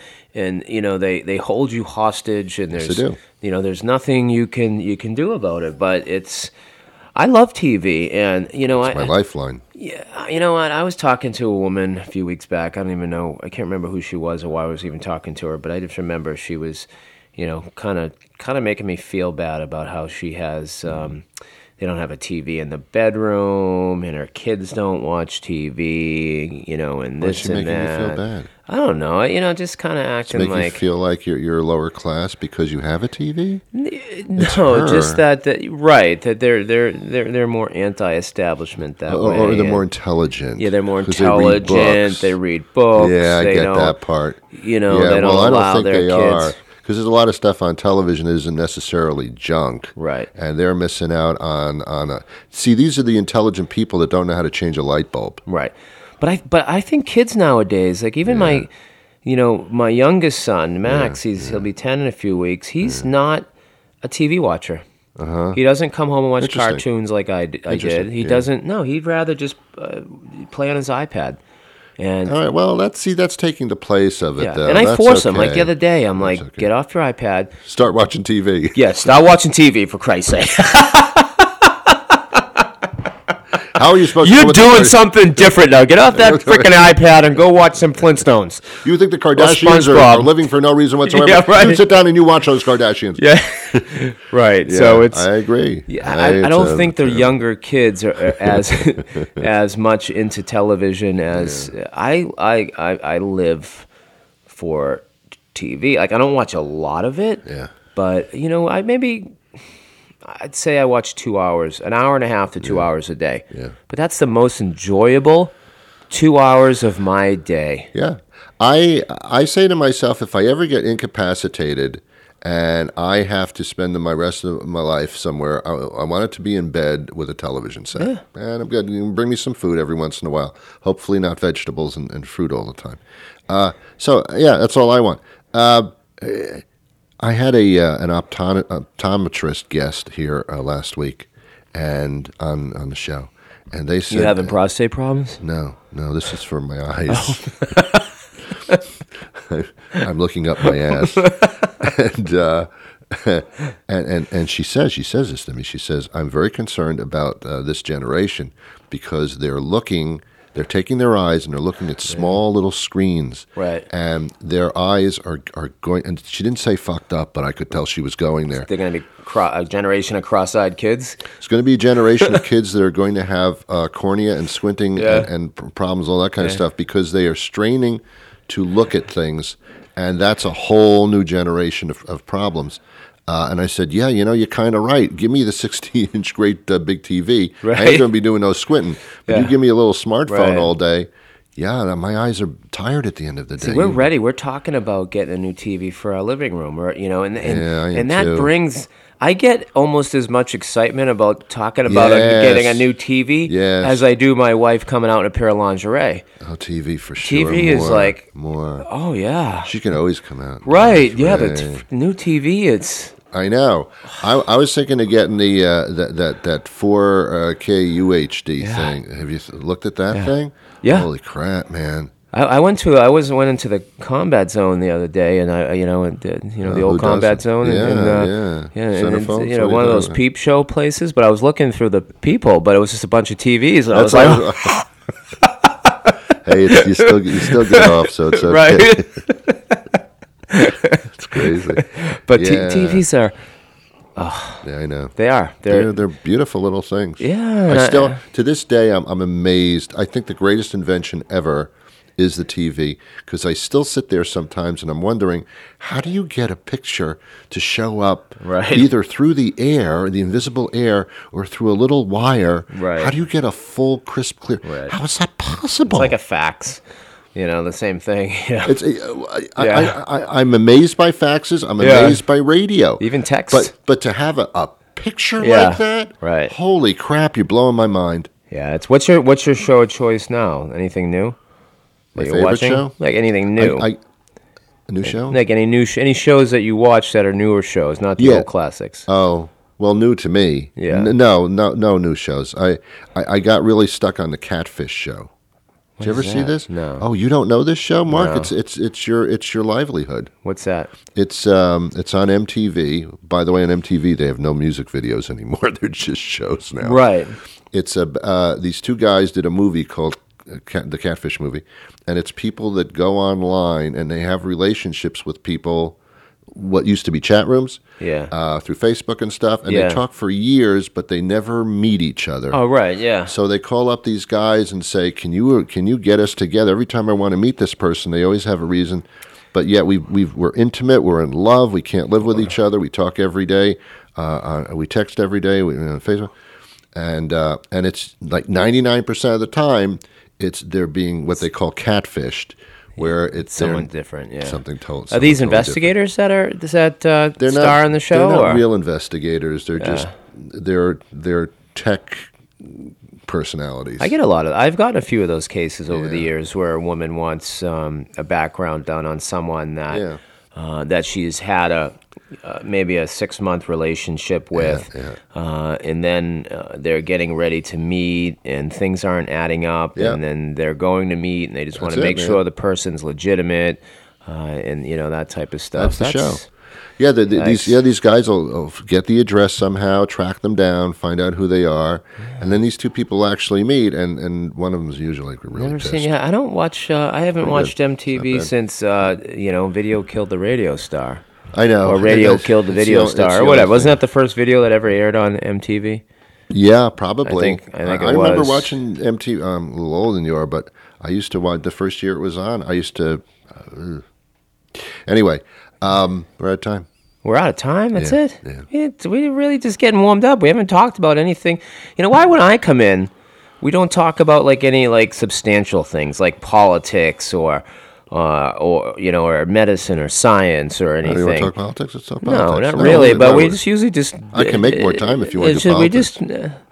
they hold you hostage, and there's there's nothing you can do about it. But I love TV, and it's my lifeline. Yeah, you know what? I was talking to a woman a few weeks back. I don't even know. I can't remember who she was or why I was even talking to her, but I just remember she was, kind of making me feel bad about how she has. They don't have a TV in the bedroom, and her kids don't watch TV. And this and that. Why is she making you feel bad? I don't know. Just kind of acting like you feel like you're lower class because you have a TV. No, just that right. That they're more anti-establishment that way, or they're more intelligent. Yeah, they're more intelligent. They read books. Yeah, I get that part. They don't allow their kids. Are. Because there's a lot of stuff on television that isn't necessarily junk. Right. And they're missing out on See, these are the intelligent people that don't know how to change a light bulb. Right. But I think kids nowadays, like even my youngest son, Max, he'll be 10 in a few weeks. He's not a TV watcher. Uh-huh. He doesn't come home and watch cartoons like I did. He doesn't. No, he'd rather just play on his iPad. And all right, well, that's taking the place of it, yeah. though. And I force him. Like the other day, I'm like, get off your iPad. Start watching TV. Yeah, start watching TV, for Christ's sake. How are you supposed You're doing something different now. Get off that freaking iPad and go watch some Flintstones. You think the Kardashians are living for no reason whatsoever? Yeah, right. You sit down and you watch those Kardashians. Yeah, right. Yeah, so I agree. Yeah, I don't think the younger kids are as much into television as I live for TV. Like I don't watch a lot of it. Yeah. But I'd say I watch 2 hours, an hour and a half to 2 hours a day. Yeah. But that's the most enjoyable 2 hours of my day. Yeah. I say to myself, if I ever get incapacitated and I have to spend the rest of my life somewhere, I want it to be in bed with a television set. Yeah. And I'm good. You can bring me some food every once in a while. Hopefully not vegetables and fruit all the time. That's all I want. I had an optometrist guest here last week, and on the show, and they said, "You having prostate problems?" No, this is for my eyes. I'm looking up my ass, and she says this to me. She says, "I'm very concerned about this generation because they're taking their eyes and they're looking at small little screens. Right. And their eyes are going, and she didn't say fucked up, but I could tell she was going there. They're going to be a generation of cross-eyed kids? It's going to be a generation of kids that are going to have cornea and squinting and problems, all that kind of stuff, because they are straining to look at things, and that's a whole new generation of problems. And I said, yeah, you're kind of right. Give me the 60-inch great big TV. Right. I ain't going to be doing no squinting. But you give me a little smartphone all day. Yeah, my eyes are tired at the end of the day. See, we're ready. We're talking about getting a new TV for our living room, and that too. brings. I get almost as much excitement about talking about getting a new TV as I do my wife coming out in a pair of lingerie. Oh, TV for sure. TV is like more. Oh yeah, she can always come out. Right? Yeah, the new TV. It's. I know. I was thinking of getting the that 4K UHD thing. Have you looked at that thing? Yeah. Holy crap, man! I went into the combat zone the other day, and the old combat zone, Yeah. and one of those peep show places. But I was looking through the people, but it was just a bunch of TVs, and I was like, hey, you still get off, so it's okay. Right. It's crazy. But TVs are. Yeah, I know. They are. They're beautiful little things. Yeah. I still, to this day, I'm amazed. I think the greatest invention ever is the TV, because I still sit there sometimes and I'm wondering, how do you get a picture to show up either through the air, the invisible air, or through a little wire? Right. How do you get a full, crisp, clear? Right. How is that possible? It's like a fax. The same thing. Yeah. It's I'm amazed by faxes. I'm amazed by radio. Even text. But to have a picture like that, right? Holy crap! You're blowing my mind. Yeah. It's what's your show of choice now? Anything new? My favorite show? Like anything new? A new show? Like any shows that you watch that are newer shows, not the old classics. Oh. Well, new to me. Yeah. No new shows. I got really stuck on the Catfish show. Did you ever see this? No. Oh, you don't know this show, Mark? No. It's your livelihood. What's that? It's on MTV. By the way, on MTV they have no music videos anymore. They're just shows now. Right. It's these two guys did a movie called the Catfish movie, and it's people that go online and they have relationships with people. What used to be chat rooms, through Facebook and stuff, and they talk for years, but they never meet each other. Oh, right, yeah. So they call up these guys and say, "Can you get us together?" Every time I want to meet this person, they always have a reason, but yet we're intimate, we're in love, we can't live with each other, we talk every day, we text every day, we on Facebook, and it's like 99% of the time, they're being what they call catfished. Where it's someone different, something total. Are these investigators different. that star in the show? They're not real investigators. They're just they're tech personalities. I've gotten a few of those cases over the years where a woman wants a background done on someone that that she's had maybe a 6-month relationship with, and then they're getting ready to meet, and things aren't adding up, and then they're going to meet, and they just want to make sure the person's legitimate, and that type of stuff. That's the show. Yeah, these guys will get the address somehow, track them down, find out who they are, and then these two people actually meet, and one of them is usually really pissed. I don't watch. I haven't watched MTV since Video Killed the Radio Star. I know. Or Radio Killed the Video Star, or whatever. Wasn't that the first video that ever aired on MTV? Yeah, probably. I think it was. I remember watching MTV. I'm a little older than you are, but I used to watch the first year it was on. I used to. Anyway, we're out of time. We're out of time? That's it? Yeah. We're really just getting warmed up. We haven't talked about anything. Why when I come in, we don't talk about any substantial things like politics or medicine or science or anything. You want to talk politics? Let's talk politics. No, not really. But we just usually just. I can make more time if you want to do politics.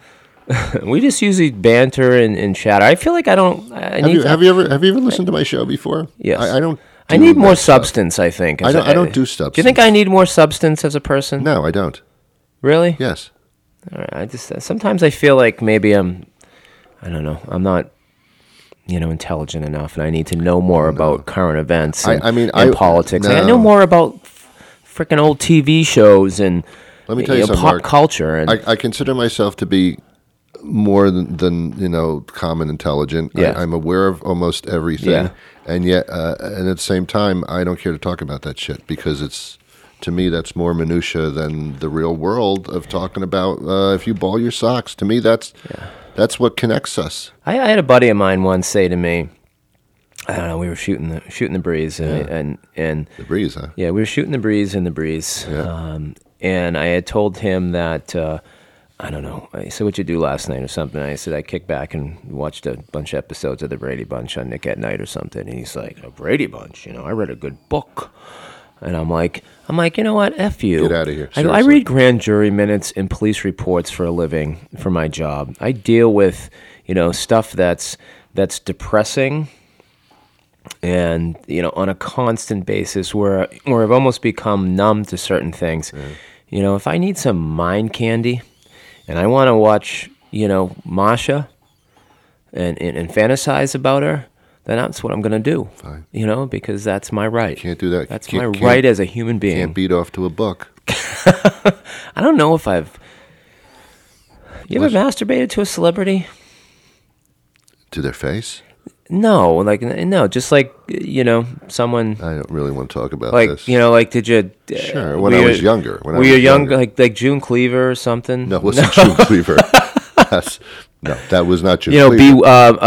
We just usually banter and chatter. I feel like I don't. Have you ever listened to my show before? Yes. I don't. I need more substance. I think. I don't do substance. Do you think I need more substance as a person? No, I don't. Really? Yes. All right. Sometimes I feel like maybe I don't know. I'm not. Intelligent enough, and I need to know more about current events and politics. No. I know more about freaking old TV shows and let me tell you something, pop Mark. culture. And I consider myself to be more than common intelligent. Yeah. I'm aware of almost everything, and yet, and at the same time, I don't care to talk about that shit because to me that's more minutia than the real world of talking about. If you ball your socks, to me that's what connects us. I had a buddy of mine once say to me, I don't know, we were shooting the breeze, and the breeze, huh? Yeah, we were shooting the breeze in the breeze, and I had told him that I don't know. I said, "What'd you do last night?" or something. I said, "I kicked back and watched a bunch of episodes of the Brady Bunch on Nick at Night or something." And he's like, "A Brady Bunch? I read a good book." And I'm like, you know what? F you. Get out of here. I read grand jury minutes and police reports for a living for my job. I deal with, stuff that's depressing and, on a constant basis where I've almost become numb to certain things. Mm. If I need some mind candy and I want to watch, Masha and fantasize about her, then that's what I'm going to do. Fine. Because that's my right. Can't do that. That's my right as a human being. Can't beat off to a book. I don't know if I've... You ever masturbated to a celebrity? To their face? No, just like, someone... I don't really want to talk about like, this. Did you... Sure, when I was younger. Were you younger, like June Cleaver or something? No, it wasn't June Cleaver. No, that was not June Cleaver.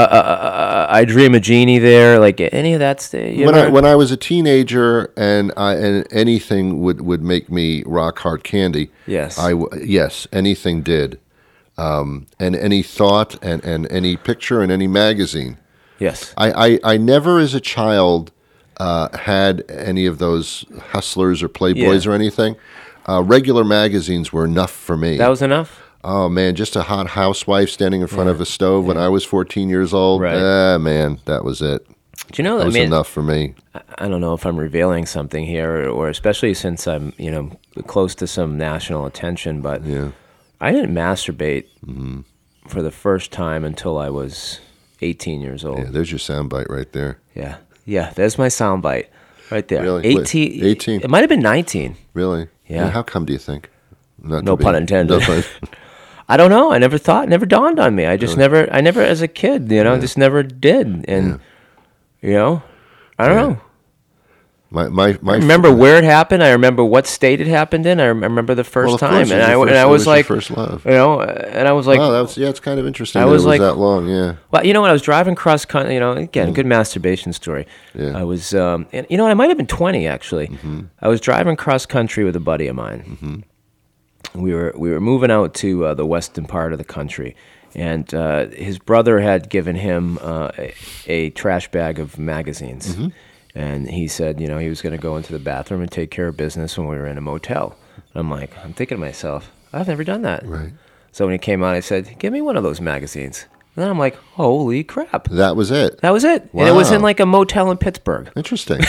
I Dream of Jeannie there, like any of that stuff. When I was a teenager and anything would make me rock hard candy. Yes. Yes, anything did. And any thought and any picture in any magazine. Yes. I never as a child had any of those Hustlers or Playboys or anything. Regular magazines were enough for me. That was enough? Oh, man, just a hot housewife standing in front of a stove when I was 14 years old. Right. Man, that was it. Do you know that was enough for me. I don't know if I'm revealing something here, or especially since I'm, close to some national attention, but I didn't masturbate for the first time until I was 18 years old. Yeah, there's your soundbite right there. Yeah, there's my soundbite right there. Really? 18. 18. It might have been 19. Really? Yeah. How come, do you think? No pun intended. I don't know. I never dawned on me. I just never, as a kid, just never did. And, I don't know. My I remember where it happened. I remember what state it happened in. I remember the first time. And I was like, first love. And I was like, oh, it's kind of interesting. It was that long. Yeah. Well, when I was driving cross country, again, good masturbation story. Yeah. I was, and I might have been 20 actually. I was driving cross country with a buddy of mine. We were moving out to the western part of the country, and his brother had given him a trash bag of magazines, and he said, he was going to go into the bathroom and take care of business when we were in a motel. And I'm thinking to myself, I've never done that. Right. So when he came out, I said, "Give me one of those magazines." And then I'm like, "Holy crap!" That was it. That was it, Wow. and it was in like a motel in Pittsburgh. Interesting.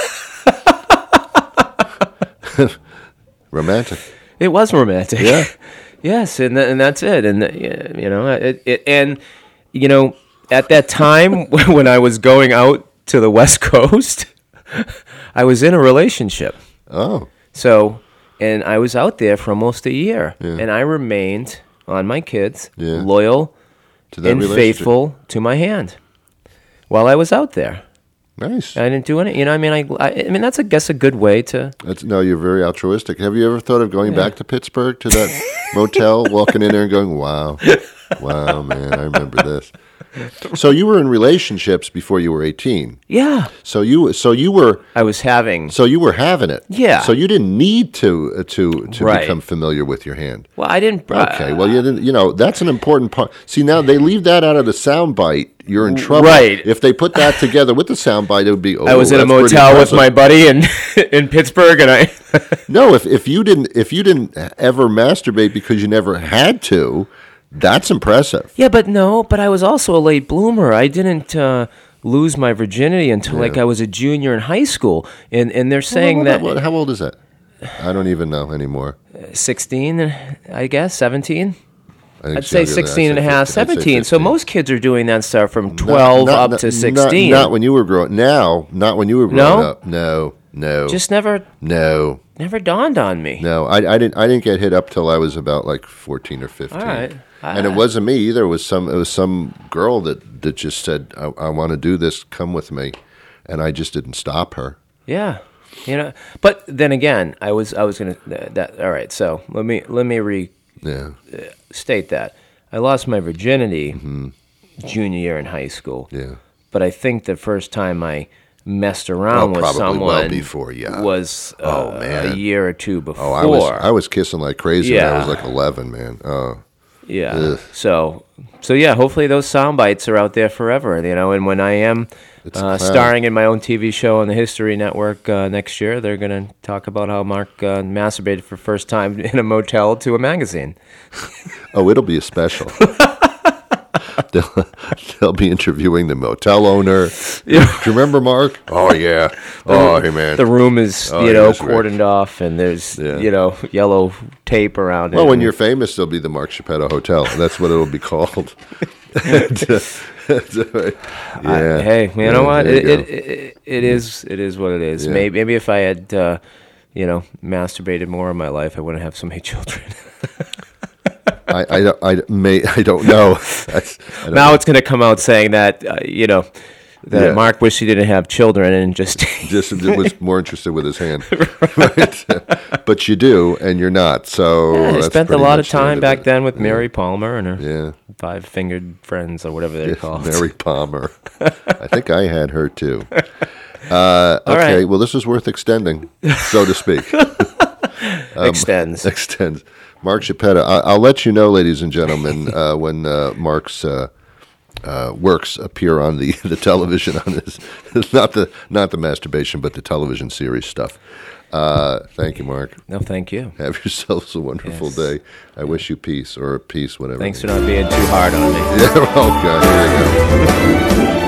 Romantic. It was romantic. Yeah. Yes, and that's it. And at that time when I was going out to the West Coast, I was in a relationship. Oh. So, and I was out there for almost a year, and I remained on my kids, loyal to that and faithful to my hand while I was out there. Nice. I didn't do any. I mean, that's I guess a good way to. No, you're very altruistic. Have you ever thought of going back to Pittsburgh to that motel, walking in there and going, "Wow, man, I remember this." So you were in relationships before you were 18. Yeah. So you were. I was having. So you were having it. Yeah. So you didn't need to Right. become familiar with your hand. Well, I didn't. Okay. Well, you didn't. That's an important part. See, now they leave that out of the soundbite. You're in trouble. Right. If they put that together with the soundbite, it would be. Oh, I was in a motel with my buddy in Pittsburgh, and I. No, if you didn't ever masturbate because you never had to, that's impressive. Yeah, but I was also a late bloomer. I didn't lose my virginity until like I was a junior in high school, and they're saying How old is that? I don't even know anymore. 16, I guess, 17. I'd say say 16 and a half, 17. So most kids are doing that stuff from 12 up to 16. Not when you were growing. Now, not when you were growing up. No. Just never. No. Never dawned on me. No, I didn't get hit up till I was about like 14 or 15. All right. And it wasn't me either. It was some girl that just said, I want to do this. Come with me, and I just didn't stop her. Yeah, But then again, I was gonna that. All right. So let me state that I lost my virginity junior year in high school. Yeah. But I think the first time I messed around with someone well before, was a year or two before. Oh, I was kissing like crazy when I was like 11, man. Oh. Yeah. Ugh. So yeah, hopefully those sound bites are out there forever, and when I am starring in my own TV show on the History Network next year, they're going to talk about how Mark masturbated for the first time in a motel to a magazine. Oh, it'll be a special. They'll be interviewing the motel owner. Do you remember Mark? Oh, yeah. Oh, hey, man. The room is, cordoned rich. off, and there's, yellow tape around it. Well, when you're famous, there'll be the Mark Chiappetto Hotel. That's what it'll be called. Hey, you know what? there you It is what it is. Yeah. Maybe if I had, masturbated more in my life, I wouldn't have so many children. I don't know. I don't Now know. it's going to come out saying that, that Mark wished he didn't have children and just Just was more interested with his hand. Right? But you do, and you're not. So I that's spent a pretty lot of much the end time of back it. then with Mary Palmer and her Yeah. 5-fingered friends or whatever they're called. Mary Palmer. I think I had her too. Okay, right. well, this is worth extending, so to speak. Extends. Extends. Mark Chiappetta. I'll let you know, ladies and gentlemen, when Mark's works appear on the television on his not the masturbation, but the television series stuff. Thank you, Mark. No, thank you. Have yourselves a wonderful Yes. day. I wish you peace or peace, whatever. Thanks for not being too hard on me. Yeah, oh God, here we go.